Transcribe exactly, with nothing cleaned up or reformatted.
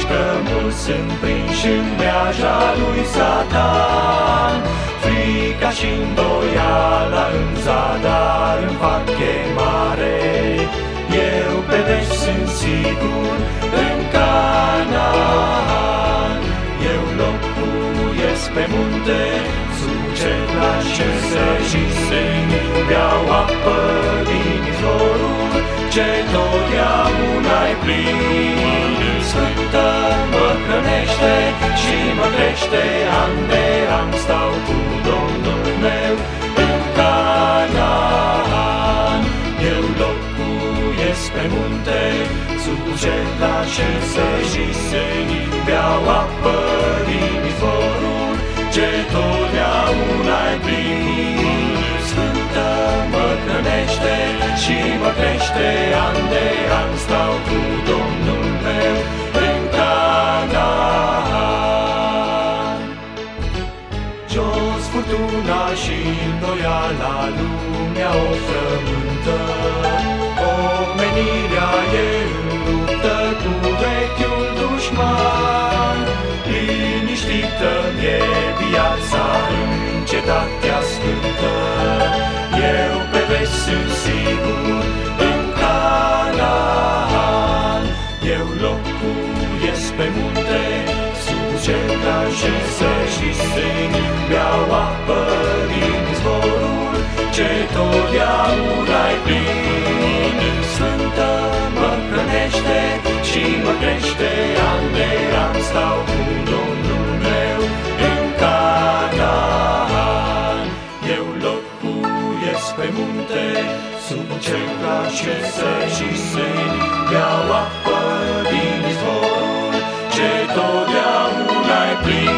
că mulți sunt prinși în meaja lui Satan. Frica și îndoiala în zadar îmi fac chemare. Eu pe veci sunt sigur în Canaan. Eu locuiesc pe munte, sub cer la șese și senin, beau apă din izvorul ce totdeauna-i plin. Sfântă mă hrănește și mă crește, an de an stau cu Domnul meu în Canaan. Eu locuiesc pe munte, sub cer la șese și senin, beau apă din izvorul ce totdeauna-i plin. Sfântă mă hrănește și mă crește, an de an stau cu Domnul meu în Canaan. Jos furtuna și îndoiala, lumea o frământă. Omenirea e în luptă cu vechiul dușman. Liniștită-mi e viața în cetatea sfântă. Eu pe veci sunt sigur în Canaan. Eu locuiesc pe munte, sub cer la șese și senin, beau apă din izvorul ce totdeauna-i plin. Sfântă mă hrănește și mă crește, an de an stau cu Domnul meu în Canaan. Eu locuiesc pe munte, sub cer la șese și senin, beau apă din izvorul ce totdeauna-i plin.